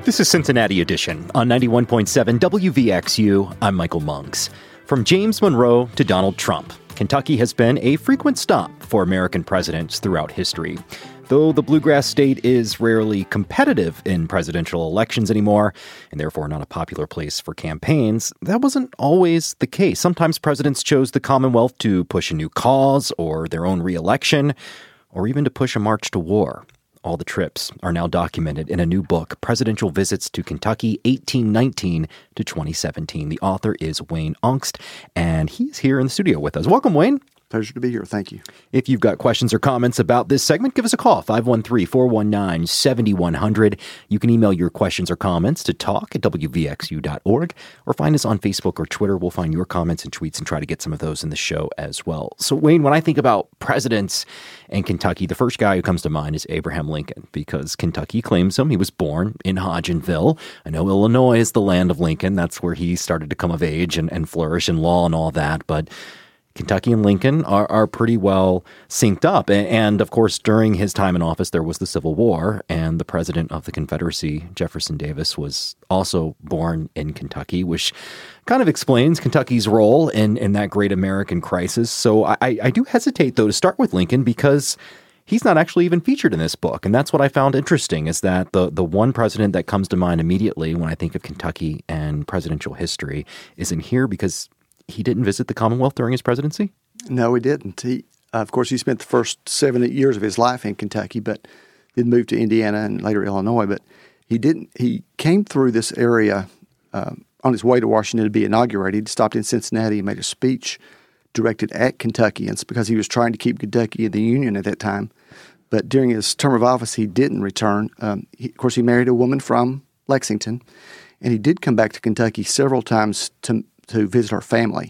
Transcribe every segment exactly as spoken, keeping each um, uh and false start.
This is Cincinnati Edition on ninety-one point seven W V X U. I'm Michael Monks. From James Monroe to Donald Trump, Kentucky has been a frequent stop for American presidents throughout history. Though the bluegrass state is rarely competitive in presidential elections anymore, and therefore not a popular place for campaigns, that wasn't always the case. Sometimes presidents chose the Commonwealth to push a new cause or their own re-election, or even to push a march to war. All the trips are now documented in a new book, Presidential Visits to Kentucky, eighteen nineteen to twenty seventeen. The author is Wayne Ongst, and he's here in the studio with us. Welcome, Wayne. Pleasure to be here. Thank you. If you've got questions or comments about this segment, give us a call, five one three, four one nine, seven one zero zero. You can email your questions or comments to talk at W V X U dot org or find us on Facebook or Twitter. We'll find your comments and tweets and try to get some of those in the show as well. So, Wayne, when I think about presidents in Kentucky, the first guy who comes to mind is Abraham Lincoln, because Kentucky claims him. He was born in Hodgenville. I know Illinois is the land of Lincoln. That's where he started to come of age and, and flourish in law and all that. But Kentucky and Lincoln are, are pretty well synced up. And, and, of course, during his time in office, there was the Civil War, and the president of the Confederacy, Jefferson Davis, was also born in Kentucky, which kind of explains Kentucky's role in, in that great American crisis. So I, I do hesitate, though, to start with Lincoln because he's not actually even featured in this book. And that's what I found interesting, is that the, the one president that comes to mind immediately when I think of Kentucky and presidential history isn't here because he didn't visit the Commonwealth during his presidency? No, he didn't. He, uh, of course, he spent the first seven, eight years of his life in Kentucky, but did move to Indiana and later Illinois. But he didn't. He came through this area uh, on his way to Washington to be inaugurated. He stopped in Cincinnati and made a speech directed at Kentuckians because he was trying to keep Kentucky in the Union at that time. But during his term of office, he didn't return. Um, he, of course, he married a woman from Lexington, and he did come back to Kentucky several times to to visit her family.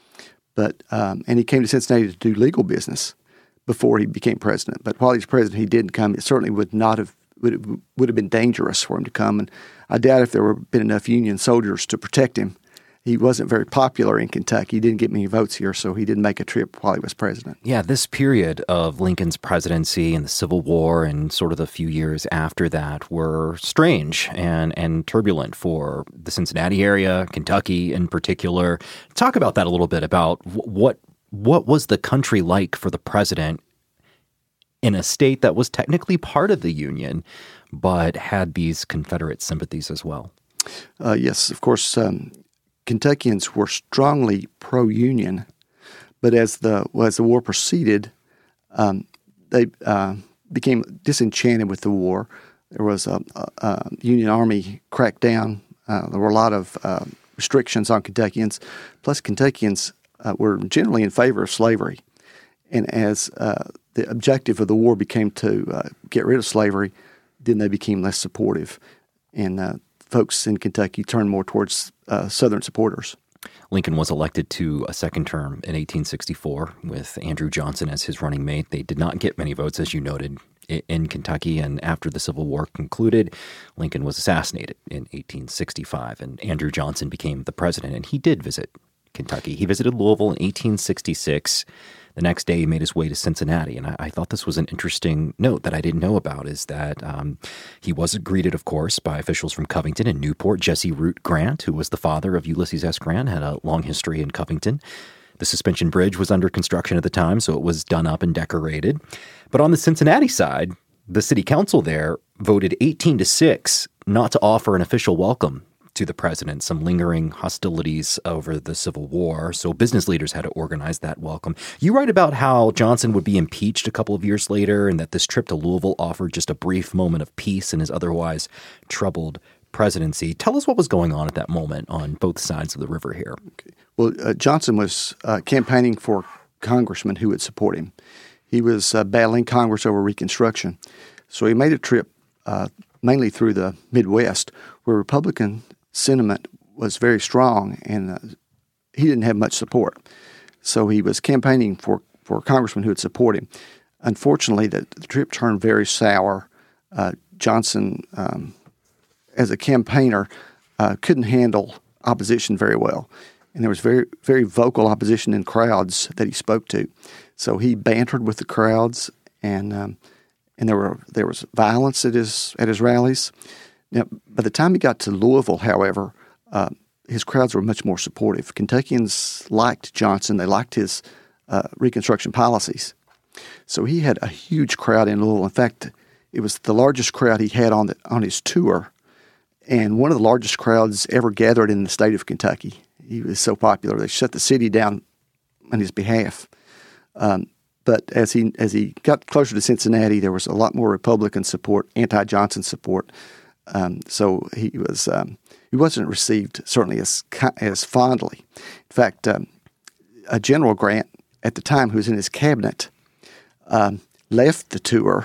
But um, and he came to Cincinnati to do legal business before he became president. But while he was president, he didn't come. It certainly would not have would, would have been dangerous for him to come. And I doubt if there were been enough Union soldiers to protect him. He wasn't very popular in Kentucky. He didn't get many votes here, so he didn't make a trip while he was president. Yeah, this period of Lincoln's presidency and the Civil War and sort of the few years after that were strange and, and turbulent for the Cincinnati area, Kentucky in particular. Talk about that a little bit, about what what was the country like for the president in a state that was technically part of the Union, but had these Confederate sympathies as well? Uh, yes, of course. Um, Kentuckians were strongly pro-Union, but as the as the war proceeded, um, they uh, became disenchanted with the war. There was a, a, a Union Army crackdown. Uh, there were a lot of uh, restrictions on Kentuckians. Plus, Kentuckians uh, were generally in favor of slavery, and as uh, the objective of the war became to uh, get rid of slavery, then they became less supportive, and uh, folks in Kentucky turned more towards uh, Southern supporters. Lincoln was elected to a second term in eighteen sixty-four with Andrew Johnson as his running mate. They did not get many votes, as you noted, in Kentucky. And after the Civil War concluded, Lincoln was assassinated in eighteen sixty-five, and Andrew Johnson became the president. And he did visit Kentucky. He visited Louisville in eighteen sixty-six. The next day, he made his way to Cincinnati, and I, I thought this was an interesting note that I didn't know about, is that um, he was greeted, of course, by officials from Covington and Newport. Jesse Root Grant, who was the father of Ulysses S. Grant, had a long history in Covington. The suspension bridge was under construction at the time, so it was done up and decorated. But on the Cincinnati side, the city council there voted eighteen to six not to offer an official welcome to the president, some lingering hostilities over the Civil War. So business leaders had to organize that welcome. You write about how Johnson would be impeached a couple of years later, and that this trip to Louisville offered just a brief moment of peace in his otherwise troubled presidency. Tell us what was going on at that moment on both sides of the river here. Okay. Well, uh, Johnson was uh, campaigning for congressmen who would support him. He was uh, battling Congress over Reconstruction. So he made a trip uh, mainly through the Midwest, where Republican sentiment was very strong, and uh, he didn't have much support. So he was campaigning for, for congressmen who would support him. Unfortunately, the, the trip turned very sour. Uh, Johnson, um, as a campaigner, uh, couldn't handle opposition very well. And there was very, very vocal opposition in crowds that he spoke to. So he bantered with the crowds, and um, and there were there was violence at his at his rallies. Now, by the time he got to Louisville, however, uh, his crowds were much more supportive. Kentuckians liked Johnson. They liked his uh, Reconstruction policies. So he had a huge crowd in Louisville. In fact, it was the largest crowd he had on the, on his tour, and one of the largest crowds ever gathered in the state of Kentucky. He was so popular. They shut the city down on his behalf. Um, but as he as he got closer to Cincinnati, there was a lot more Republican support, anti-Johnson support. Um, so he was um, he wasn't received certainly as as fondly. In fact, um, a General Grant at the time, who was in his cabinet, um, left the tour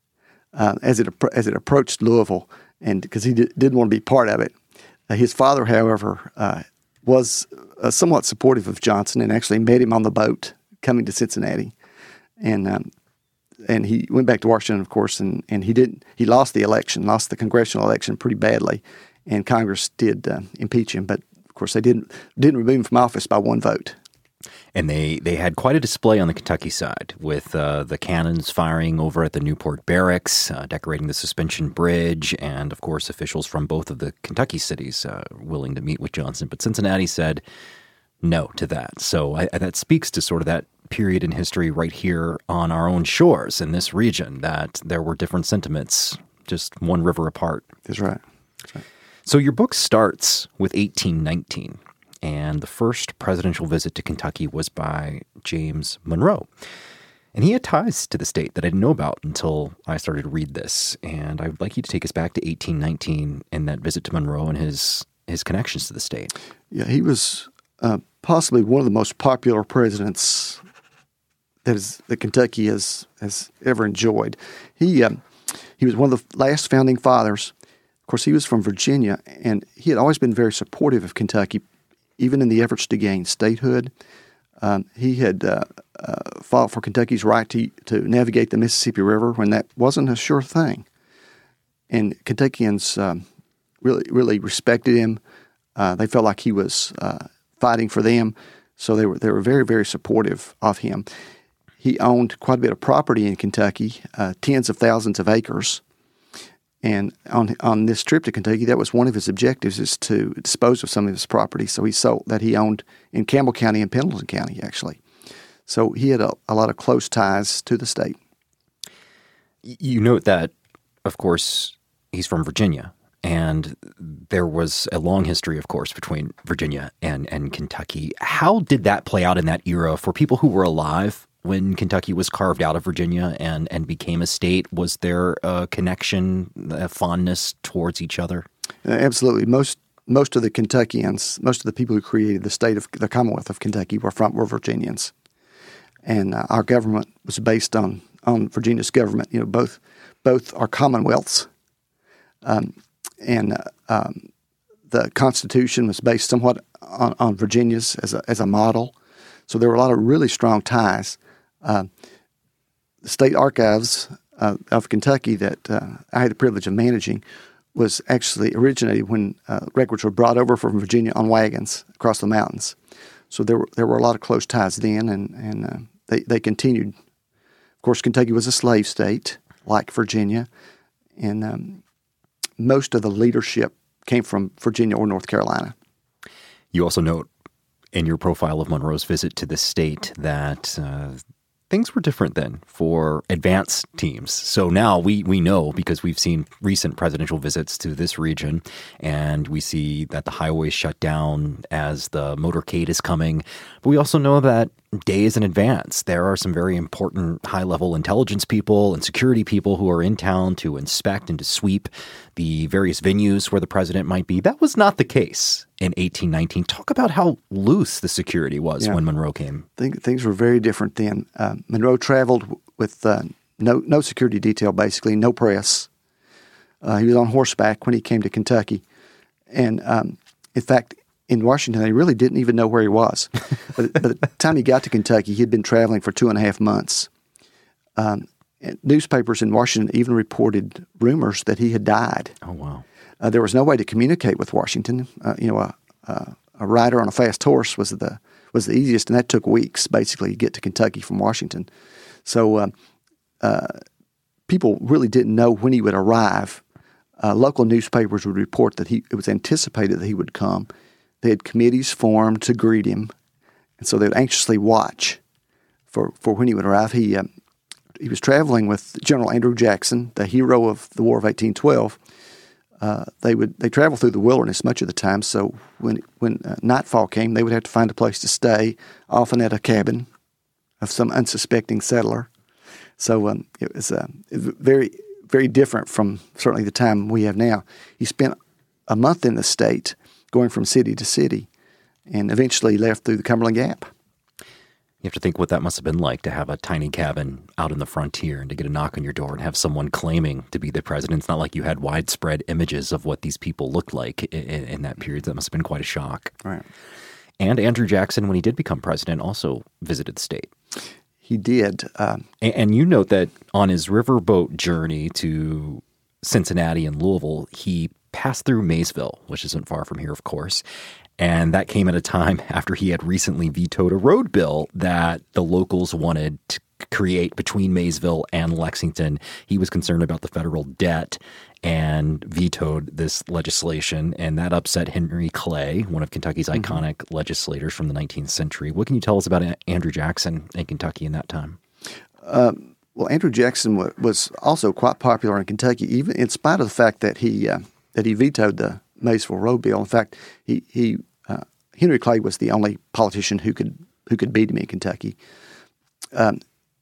uh, as it as it approached Louisville, and because he did, didn't want to be part of it. Uh, his father, however, uh, was uh, somewhat supportive of Johnson and actually met him on the boat coming to Cincinnati, and um, and he went back to Washington, of course, and, and he didn't he lost the election, lost the congressional election pretty badly, and Congress did uh, impeach him, but of course they didn't didn't remove him from office by one vote. And they, they had quite a display on the Kentucky side with uh, the cannons firing over at the Newport Barracks, uh, decorating the suspension bridge, and, of course, officials from both of the Kentucky cities uh, willing to meet with Johnson. But Cincinnati said no to that. So I, that speaks to sort of that period in history right here on our own shores in this region, that there were different sentiments just one river apart. That's right. That's right. So your book starts with eighteen nineteen. And the first presidential visit to Kentucky was by James Monroe. And he had ties to the state that I didn't know about until I started to read this. And I would like you to take us back to eighteen nineteen and that visit to Monroe and his his connections to the state. Yeah, he was uh, possibly one of the most popular presidents that is that Kentucky has has ever enjoyed. He um, he was one of the last founding fathers. Of course, he was from Virginia, and he had always been very supportive of Kentucky, even in the efforts to gain statehood. Um, he had uh, uh, fought for Kentucky's right to to navigate the Mississippi River when that wasn't a sure thing. And Kentuckians um, really really respected him. Uh, they felt like he was uh, fighting for them, so they were they were very very supportive of him. He owned quite a bit of property in Kentucky, uh, tens of thousands of acres. And on on this trip to Kentucky, that was one of his objectives, is to dispose of some of his property. So he sold that he owned in Campbell County and Pendleton County, actually. So he had a, a lot of close ties to the state. You note that, of course, he's from Virginia, and there was a long history, of course, between Virginia and, and Kentucky. How did that play out in that era for people who were alive when Kentucky was carved out of Virginia and, and became a state? Was there a connection, a fondness towards each other? Uh, absolutely. Most most of the Kentuckians, most of the people who created the state of the Commonwealth of Kentucky were from were Virginians, and uh, our government was based on on Virginia's government. You know, both both are commonwealths, um, and uh, um, the Constitution was based somewhat on, on Virginia's as a as a model. So there were a lot of really strong ties. Uh, the state archives uh, of Kentucky that uh, I had the privilege of managing was actually originated when uh, records were brought over from Virginia on wagons across the mountains. So there were there were a lot of close ties then, and and uh, they they continued. Of course, Kentucky was a slave state like Virginia, and um, most of the leadership came from Virginia or North Carolina. You also note in your profile of Monroe's visit to the state that uh, things were different then for advance teams. So now we we know, because we've seen recent presidential visits to this region, and we see that the highways shut down as the motorcade is coming. But we also know that days in advance, there are some very important high-level intelligence people and security people who are in town to inspect and to sweep the various venues where the president might be. That was not the case in eighteen nineteen. Talk about how loose the security was yeah. when Monroe came. I think things were very different then. Uh, Monroe traveled with uh, no no security detail, basically, no press. Uh, he was on horseback when he came to Kentucky. And um, in fact, in Washington, they really didn't even know where he was. But by the time he got to Kentucky, he had been traveling for two and a half months. Um, newspapers in Washington even reported rumors that he had died. Oh, wow. Uh, there was no way to communicate with Washington. Uh, you know, a, a, a rider on a fast horse was the was the easiest, and that took weeks, basically, to get to Kentucky from Washington. So uh, uh, people really didn't know when he would arrive. uh, local newspapers would report that he it was anticipated that he would come. They had committees formed to greet him, and so they would anxiously watch for, for when he would arrive. He um, he was traveling with General Andrew Jackson, the hero of the War of eighteen twelve. Uh, they would they traveled through the wilderness much of the time, so when when uh, nightfall came, they would have to find a place to stay, often at a cabin of some unsuspecting settler. So um, it was uh, very, very different from certainly the time we have now. He spent a month in the state, going from city to city, and eventually left through the Cumberland Gap. You have to think what that must have been like to have a tiny cabin out in the frontier and to get a knock on your door and have someone claiming to be the president. It's not like you had widespread images of what these people looked like in, in that period. That must have been quite a shock. Right. And Andrew Jackson, when he did become president, also visited the state. He did. Um, and, and you note that on his riverboat journey to Cincinnati and Louisville, he passed through Maysville, which isn't far from here, of course. And that came at a time after he had recently vetoed a road bill that the locals wanted to create between Maysville and Lexington. He was concerned about the federal debt and vetoed this legislation, and that upset Henry Clay, one of Kentucky's mm-hmm. iconic legislators from the nineteenth century. What can you tell us about Andrew Jackson in Kentucky in that time? Uh, well, Andrew Jackson w- was also quite popular in Kentucky, even in spite of the fact that he uh, that he vetoed the Maysville road bill. In fact, he he uh, Henry Clay was the only politician who could who could beat him in Kentucky. Um,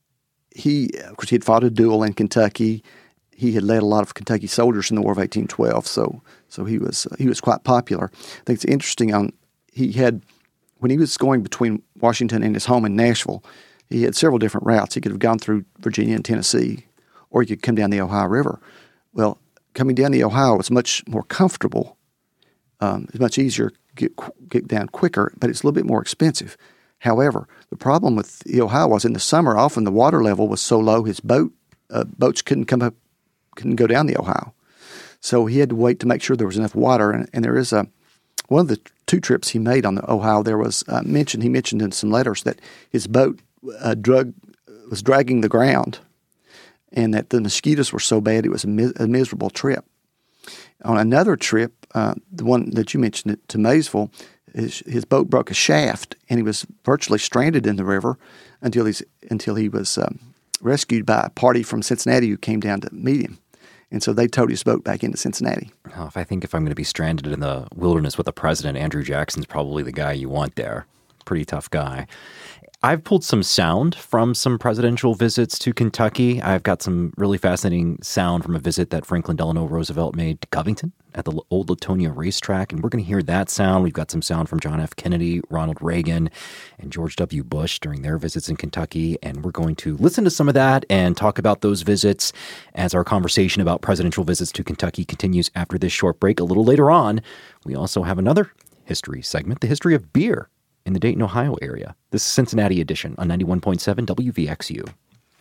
he, of course, he had fought a duel in Kentucky. He had led a lot of Kentucky soldiers in the War of eighteen twelve, so so he was uh, he was quite popular. I think it's interesting. On he had when he was going between Washington and his home in Nashville, he had several different routes. He could have gone through Virginia and Tennessee, or he could come down the Ohio River. Well, coming down the Ohio was much more comfortable. Um, it's much easier to get, get down quicker, but it's a little bit more expensive. However, the problem with the Ohio was in the summer, often the water level was so low, his boat uh, boats couldn't come up, couldn't go down the Ohio. So he had to wait to make sure there was enough water. And, and there is a one of the two trips he made on the Ohio. There was uh, mentioned he mentioned in some letters that his boat uh, drug was dragging the ground, and that the mosquitoes were so bad it was a, mi- a miserable trip. On another trip, uh, the one that you mentioned to Maysville, his, his boat broke a shaft, and he was virtually stranded in the river until he's until he was um, rescued by a party from Cincinnati who came down to meet him. And so they towed his boat back into Cincinnati. Oh, if I think if I'm going to be stranded in the wilderness with the president, Andrew Jackson's probably the guy you want there. Pretty tough guy. I've pulled some sound from some presidential visits to Kentucky. I've got some really fascinating sound from a visit that Franklin Delano Roosevelt made to Covington at the old Latonia racetrack, and we're going to hear that sound. We've got some sound from John F. Kennedy, Ronald Reagan, and George W. Bush during their visits in Kentucky, and we're going to listen to some of that and talk about those visits as our conversation about presidential visits to Kentucky continues after this short break. A little later on, we also have another history segment, the history of beer in the Dayton, Ohio area. This is Cincinnati Edition on ninety-one point seven W V X U.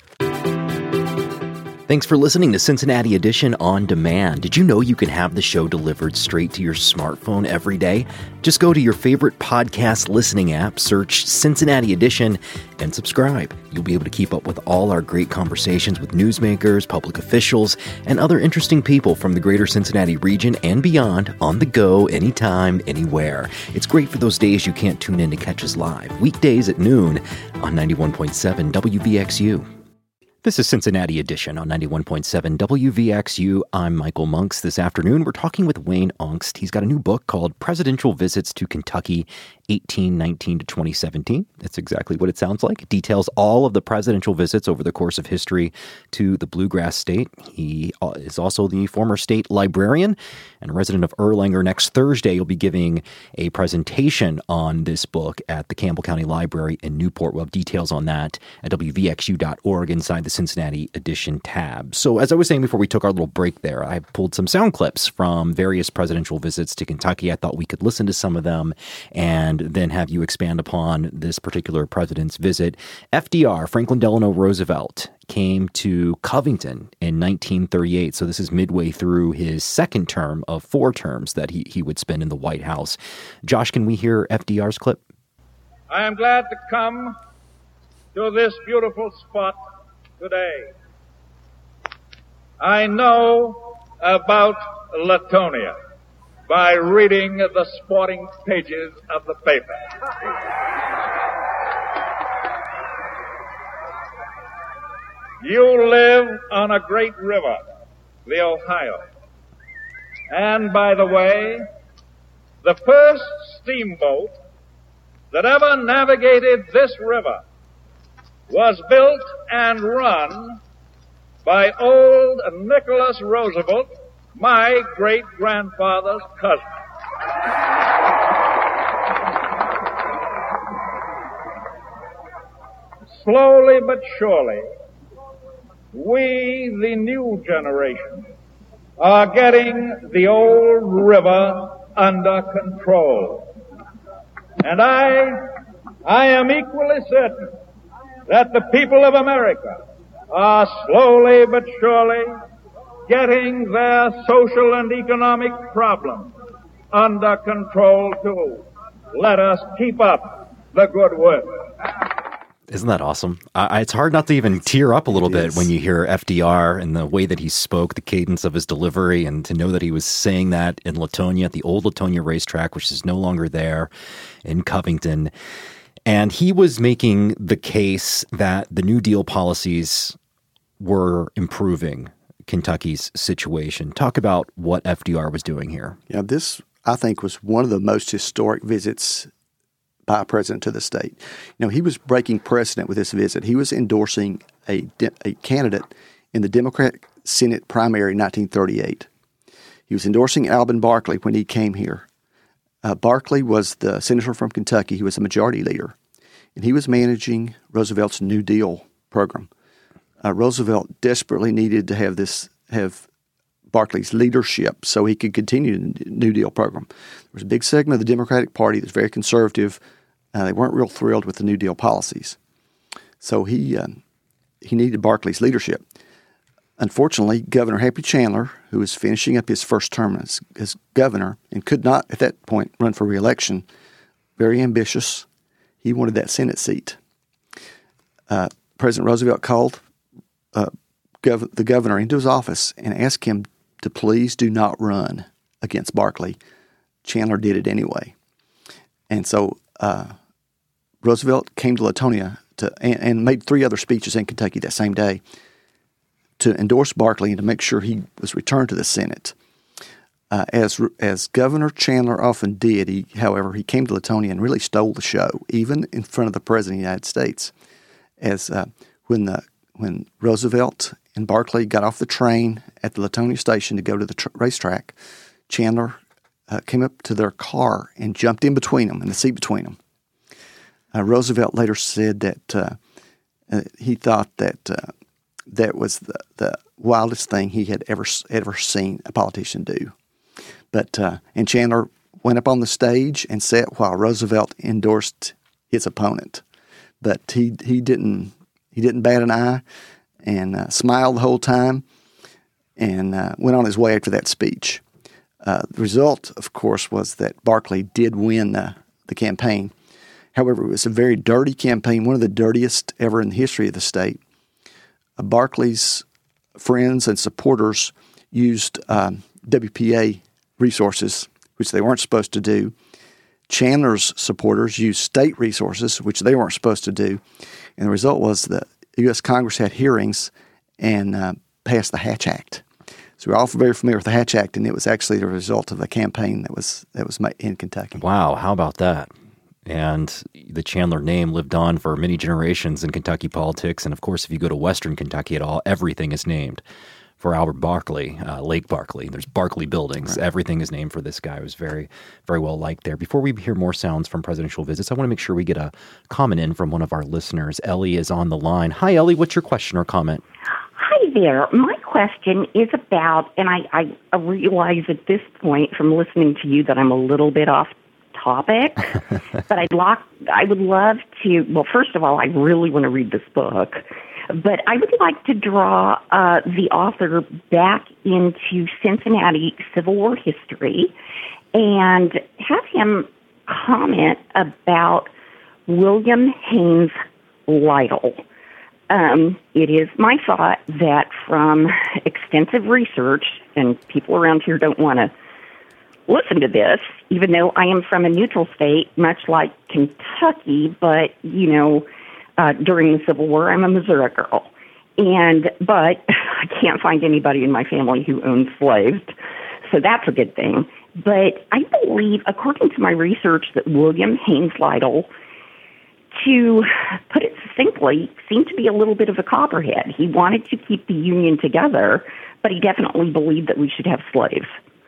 Thanks for listening to Cincinnati Edition on demand. Did you know you can have the show delivered straight to your smartphone every day? Just go to your favorite podcast listening app, search Cincinnati Edition, and subscribe. You'll be able to keep up with all our great conversations with newsmakers, public officials, and other interesting people from the greater Cincinnati region and beyond on the go, anytime, anywhere. It's great for those days you can't tune in to catch us live, weekdays at noon on ninety-one point seven W V X U. This is Cincinnati Edition on ninety-one point seven W V X U. I'm Michael Monks. This afternoon, we're talking with Wayne Ongst. He's got a new book called Presidential Visits to Kentucky, eighteen nineteen to twenty seventeen. That's exactly what it sounds like. It details all of the presidential visits over the course of history to the Bluegrass State. He is also the former state librarian and a resident of Erlanger. Next Thursday, you'll be giving a presentation on this book at the Campbell County Library in Newport. We'll have details on that at W V X U dot org inside the Cincinnati Edition tab. So as I was saying before we took our little break there, I pulled some sound clips from various presidential visits to Kentucky. I thought we could listen to some of them and then have you expand upon this particular president's visit. F D R, Franklin Delano Roosevelt, came to Covington in nineteen thirty-eight. So this is midway through his second term of four terms that he, he would spend in the White House. Josh, can we hear F D R's clip? I am glad to come to this beautiful spot today. I know about Latonia by reading the sporting pages of the paper. You live on a great river, the Ohio. And by the way, the first steamboat that ever navigated this river was built and run by old Nicholas Roosevelt, my great-grandfather's cousin. Slowly but surely, we, the new generation, are getting the old river under control. And I, I am equally certain that the people of America are slowly but surely getting their social and economic problems under control too. Let us keep up the good work. Isn't that awesome? Uh, it's hard not to even tear up a little It bit is. when you hear F D R and the way that he spoke, the cadence of his delivery, and to know that he was saying that in Latonia, at the old Latonia racetrack, which is no longer there, in Covington. And he was making the case that the New Deal policies were improving Kentucky's situation. Talk about what F D R was doing here. Yeah, this, I think, was one of the most historic visits by a president to the state. You know, he was breaking precedent with this visit. He was endorsing a, de- a candidate in the Democratic Senate primary in nineteen thirty-eight. He was endorsing Alben Barkley when he came here. Uh, Barkley was the senator from Kentucky. He was a majority leader, and he was managing Roosevelt's New Deal program. Uh, Roosevelt desperately needed to have this have Barkley's leadership so he could continue the New Deal program. There was a big segment of the Democratic Party that was very conservative. Uh, they weren't real thrilled with the New Deal policies. So he uh, he needed Barkley's leadership. Unfortunately, Governor Happy Chandler, who was finishing up his first term as, as governor and could not at that point run for re-election, very ambitious, he wanted that Senate seat. Uh, President Roosevelt called uh, gov- the governor into his office and asked him to please do not run against Barkley. Chandler did it anyway. And so uh, Roosevelt came to Latonia to, and, and made three other speeches in Kentucky that same day to endorse Barkley and to make sure he was returned to the Senate. Uh, as as Governor Chandler often did, he, however, he came to Latonia and really stole the show, even in front of the President of the United States. As uh, when the when Roosevelt and Barkley got off the train at the Latonia station to go to the tr- racetrack, Chandler uh, came up to their car and jumped in between them, in the seat between them. Uh, Roosevelt later said that uh, uh, he thought that uh, that was the, the wildest thing he had ever ever seen a politician do. But uh, and Chandler went up on the stage and sat while Roosevelt endorsed his opponent. But he he didn't he didn't bat an eye and uh, smiled the whole time and uh, went on his way after that speech. Uh, the result, of course, was that Barkley did win the, the campaign. However, it was a very dirty campaign, one of the dirtiest ever in the history of the state. Uh, Barkley's friends and supporters used um, W P A resources, which they weren't supposed to do. Chandler's supporters used state resources, which they weren't supposed to do. And the result was the U S Congress had hearings and uh, passed the Hatch Act. So we're all very familiar with the Hatch Act, and it was actually the result of a campaign that was that was made in Kentucky. Wow, how about that? And the Chandler name lived on for many generations in Kentucky politics. And of course, if you go to Western Kentucky at all, everything is named for Albert Barkley, uh, Lake Barkley. There's Barkley buildings. Right. Everything is named for this guy. It was very, very well liked there. Before we hear more sounds from presidential visits, I want to make sure we get a comment in from one of our listeners. Ellie is on the line. Hi, Ellie. What's your question or comment? Hi there. My question is about, and I, I realize at this point from listening to you that I'm a little bit off topic, but I'd like, I would love to, well, first of all, I really want to read this book, but I would like to draw uh, the author back into Cincinnati Civil War history and have him comment about William Haynes Lytle. um, it is my thought that from extensive research, and people around here don't want to listen to this, even though I am from a neutral state, much like Kentucky, but, you know, uh, during the Civil War, I'm a Missouri girl. And, but I can't find anybody in my family who owns slaves, so that's a good thing. But I believe, according to my research, that William Haynes Lytle, to put it succinctly, seemed to be a little bit of a copperhead. He wanted to keep the Union together, but he definitely believed that we should have slaves.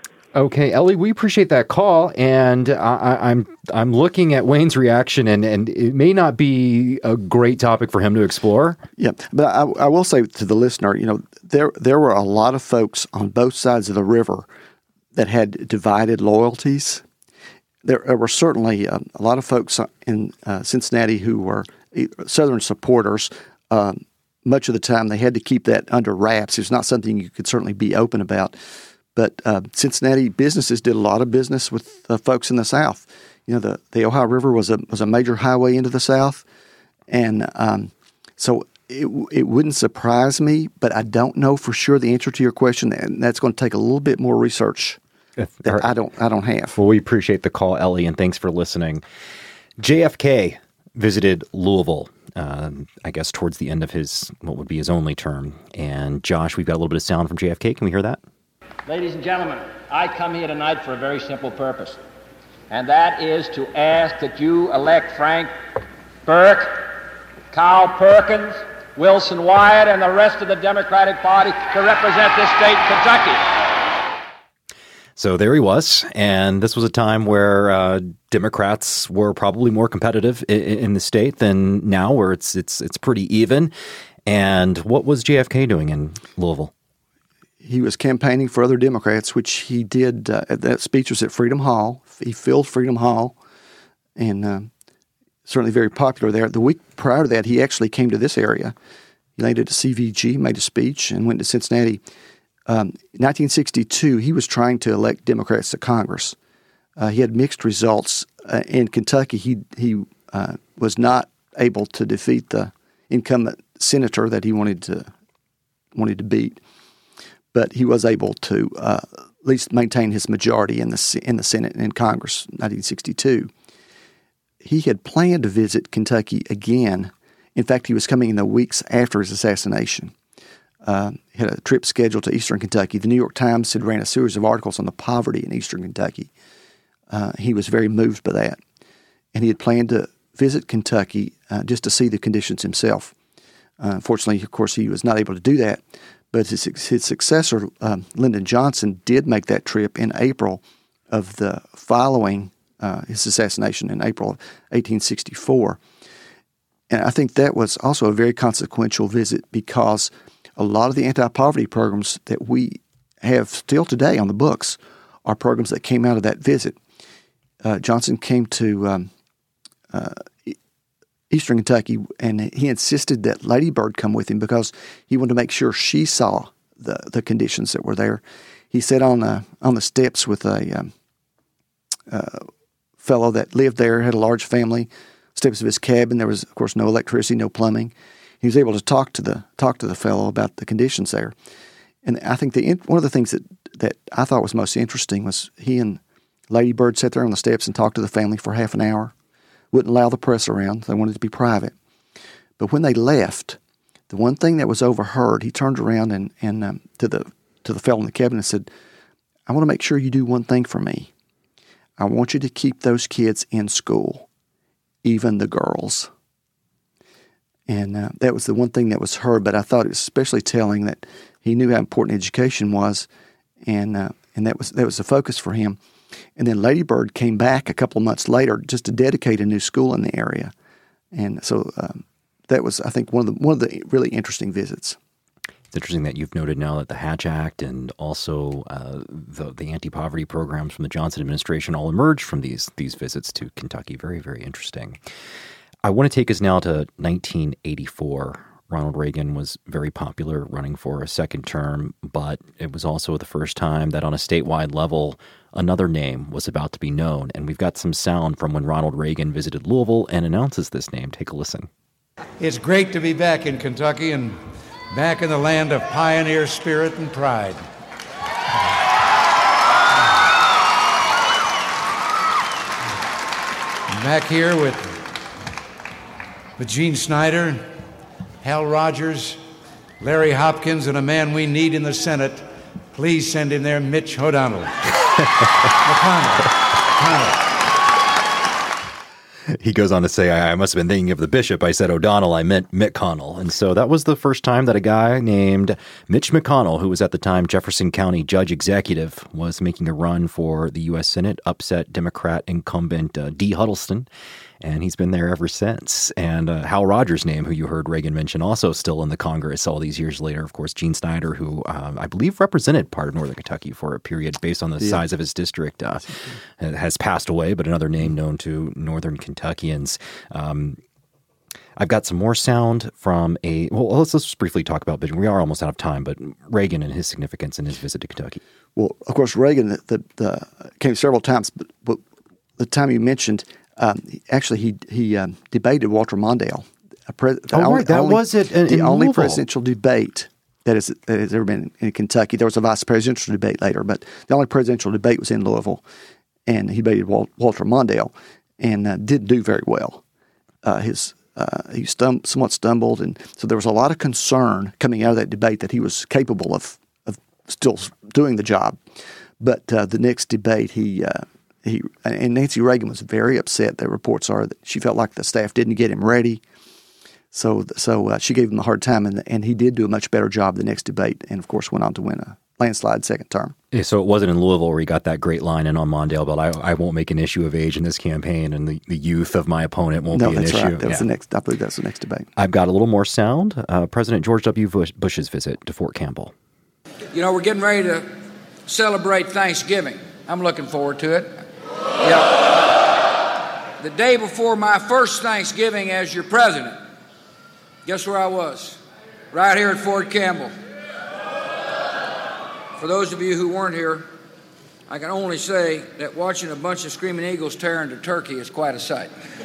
Okay, Ellie, we appreciate that call, and I, I'm I'm looking at Wayne's reaction, and, and it may not be a great topic for him to explore. Yeah, but I, I will say to the listener, you know, there there were a lot of folks on both sides of the river that had divided loyalties. There, there were certainly uh, a lot of folks in uh, Cincinnati who were Southern supporters. Um, much of the time, they had to keep that under wraps. It's not something you could certainly be open about. But uh, Cincinnati businesses did a lot of business with uh, folks in the South. You know, the, the Ohio River was a was a major highway into the South, and um, so it it wouldn't surprise me. But I don't know for sure the answer to your question, and that's going to take a little bit more research that I don't I don't have. Well, we appreciate the call, Ellie, and thanks for listening. J F K visited Louisville, uh, I guess, towards the end of his what would be his only term. And Josh, we've got a little bit of sound from J F K. Can we hear that? Ladies and gentlemen, I come here tonight for a very simple purpose, and that is to ask that you elect Frank Burke, Kyle Perkins, Wilson Wyatt, and the rest of the Democratic Party to represent this state, Kentucky. So there he was, and this was a time where uh, Democrats were probably more competitive in, in the state than now, where it's it's it's pretty even. And what was J F K doing in Louisville? He was campaigning for other Democrats, which he did. Uh, that speech was at Freedom Hall. He filled Freedom Hall, and uh, certainly very popular there. The week prior to that, he actually came to this area. He landed at C V G, made a speech, and went to Cincinnati. Um, in nineteen sixty-two, he was trying to elect Democrats to Congress. Uh, he had mixed results. Uh, in Kentucky, he he uh, was not able to defeat the incumbent senator that he wanted to wanted to beat. But he was able to uh, at least maintain his majority in the in the Senate and in Congress in nineteen sixty-two. He had planned to visit Kentucky again. In fact, he was coming in the weeks after his assassination. Uh, he had a trip scheduled to eastern Kentucky. The New York Times had ran a series of articles on the poverty in eastern Kentucky. Uh, he was very moved by that. And he had planned to visit Kentucky uh, just to see the conditions himself. Uh, unfortunately, of course, he was not able to do that. But his, his successor, um, Lyndon Johnson, did make that trip in April of the following uh, his assassination in April of eighteen sixty-four. And I think that was also a very consequential visit because a lot of the anti-poverty programs that we have still today on the books are programs that came out of that visit. Uh, Johnson came to um, uh, Eastern Kentucky, and he insisted that Lady Bird come with him because he wanted to make sure she saw the, the conditions that were there. He sat on the on the steps with a um, uh, fellow that lived there, had a large family. Steps of his cabin, there was, of course, no electricity, no plumbing. He was able to talk to the talk to the fellow about the conditions there. And I think the one of the things that that I thought was most interesting was he and Lady Bird sat there on the steps and talked to the family for half an hour. Wouldn't allow the press around. They wanted to be private. But when they left, the one thing that was overheard, he turned around and, and um, to the to the fellow in the cabin and said, I want to make sure you do one thing for me. I want you to keep those kids in school, even the girls. And uh, that was the one thing that was heard, but I thought it was especially telling that he knew how important education was, and uh, and that was that was the focus for him. And then Lady Bird came back a couple of months later just to dedicate a new school in the area. And so um, that was, I think, one of the one of the really interesting visits. It's interesting that you've noted now that the Hatch Act and also uh, the the anti-poverty programs from the Johnson administration all emerged from these these visits to Kentucky. Very, very interesting. I want to take us now to nineteen eighty-four. Ronald Reagan was very popular running for a second term, but it was also the first time that on a statewide level, another name was about to be known. And we've got some sound from when Ronald Reagan visited Louisville and announces this name. Take a listen. It's great to be back in Kentucky and back in the land of pioneer spirit and pride. I'm back here with, with Gene Snyder, Hal Rogers, Larry Hopkins, and a man we need in the Senate. Please send him there, Mitch O'Donnell. McConnell. McConnell. He goes on to say, I must have been thinking of the bishop. I said O'Donnell, I meant Mitt Connell. And so that was the first time that a guy named Mitch McConnell, who was at the time Jefferson County Judge Executive, was making a run for the U S Senate, upset Democrat incumbent uh, Dee Huddleston. And he's been there ever since. And uh, Hal Rogers' name, who you heard Reagan mention, also still in the Congress all these years later. Of course, Gene Snyder, who um, I believe represented part of Northern Kentucky for a period based on the yeah. size of his district, uh, has passed away, but another name known to Northern Kentuckians. Um, I've got some more sound from a, well, let's, let's just briefly talk about, but we are almost out of time, but Reagan and his significance in his visit to Kentucky. Well, of course, Reagan the, the, the came several times, but, but the time you mentioned, Um, actually, he he um, debated Walter Mondale. A pre- oh, only, right. That only, was it in, the in only Louisville. presidential debate that, is, that has ever been in Kentucky. There was a vice presidential debate later, but the only presidential debate was in Louisville, and he debated Wal- Walter Mondale and uh, didn't do very well. Uh, his uh, he stum- somewhat stumbled, and so there was a lot of concern coming out of that debate that he was capable of of still doing the job. But uh, the next debate, he. Uh, He and Nancy Reagan was very upset. The reports are that she felt like the staff didn't get him ready, so so uh, she gave him a hard time, and and he did do a much better job the next debate, and of course went on to win a landslide second term. Yeah, so it wasn't in Louisville where he got that great line in on Mondale, but I, I won't make an issue of age in this campaign, and the, the youth of my opponent won't no, be an that's issue. Right. That was yeah. the next. I believe that's the next debate. I've got a little more sound. Uh, President George W. Bush, Bush's visit to Fort Campbell. You know, we're getting ready to celebrate Thanksgiving. I'm looking forward to it. Yeah. The day before my first Thanksgiving as your president, guess where I was? Right here at Fort Campbell. For those of you who weren't here, I can only say that watching a bunch of screaming eagles tear into turkey is quite a sight.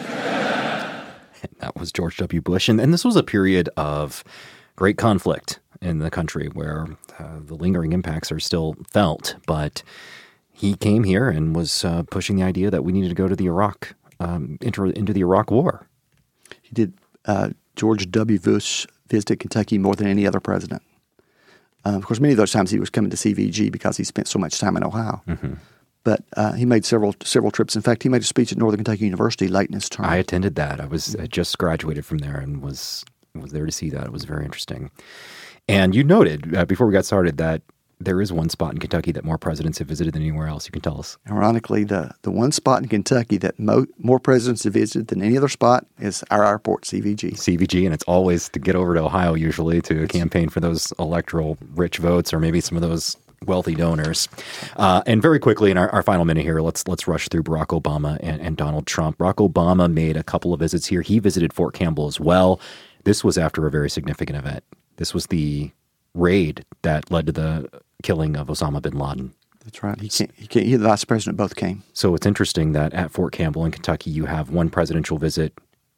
That was George W. Bush. And, and this was a period of great conflict in the country where uh, the lingering impacts are still felt, but he came here and was uh, pushing the idea that we needed to go to the Iraq, um, enter into the Iraq War. He did. Uh, George W. Bush visited Kentucky more than any other president. Uh, of course, many of those times he was coming to C V G because he spent so much time in Ohio. Mm-hmm. But uh, he made several several trips. In fact, he made a speech at Northern Kentucky University late in his term. I attended that. I was I just graduated from there and was was there to see that. It was very interesting. And you noted uh, before we got started that there is one spot in Kentucky that more presidents have visited than anywhere else. You can tell us. Ironically, the, the one spot in Kentucky that mo- more presidents have visited than any other spot is our airport, C V G. C V G, and it's always to get over to Ohio usually to it's, campaign for those electoral rich votes or maybe some of those wealthy donors. Uh, and very quickly in our, our final minute here, let's let's rush through Barack Obama and, and Donald Trump. Barack Obama made a couple of visits here. He visited Fort Campbell as well. This was after a very significant event. This was the raid that led to the killing of Osama bin Laden. That's right. He can't, he can't, he and the vice president both came. So it's interesting that at Fort Campbell in Kentucky, you have one presidential visit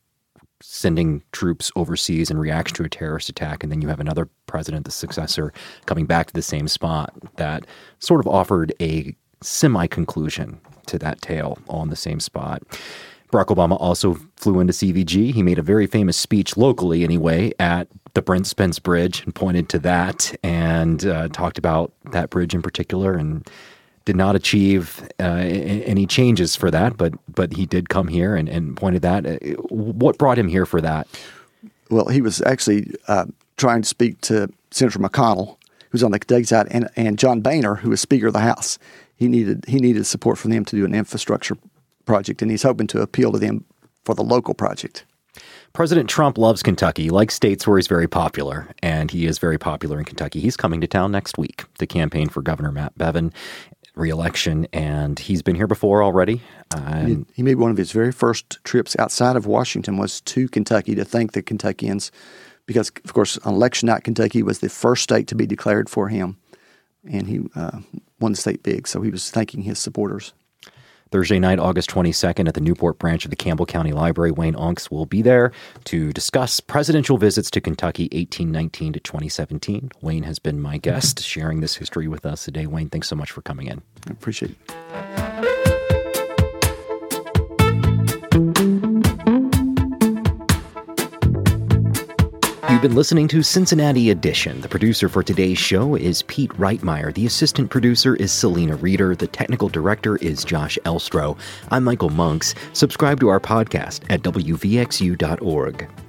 sending troops overseas in reaction to a terrorist attack, and then you have another president, the successor, coming back to the same spot that sort of offered a semi-conclusion to that tale all in the same spot. Barack Obama also flew into C V G. He made a very famous speech locally anyway at the Brent Spence Bridge and pointed to that and uh, talked about that bridge in particular and did not achieve uh, any changes for that, but but he did come here and, and pointed that. What brought him here for that? Well, he was actually uh, trying to speak to Senator McConnell, who was on the Kentucky side, and, and John Boehner, who was Speaker of the House. He needed he needed support from them to do an infrastructure project, and he's hoping to appeal to them for the local project. President Trump loves Kentucky. He likes states where he's very popular, and he is very popular in Kentucky. He's coming to town next week to campaign for Governor Matt Bevin, re-election, and he's been here before already. Uh, he, he made one of his very first trips outside of Washington was to Kentucky to thank the Kentuckians because, of course, on election night, Kentucky was the first state to be declared for him, and he uh, won the state big, so he was thanking his supporters. Thursday night, August twenty-second, at the Newport branch of the Campbell County Library. Wayne Onks will be there to discuss presidential visits to Kentucky, eighteen nineteen to twenty seventeen. Wayne has been my guest, sharing this history with us today. Wayne, thanks so much for coming in. I appreciate it. You've been listening to Cincinnati Edition. The producer for today's show is Pete Reitmeyer. The assistant producer is Selena Reeder. The technical director is Josh Elstro. I'm Michael Monks. Subscribe to our podcast at W V X U dot org.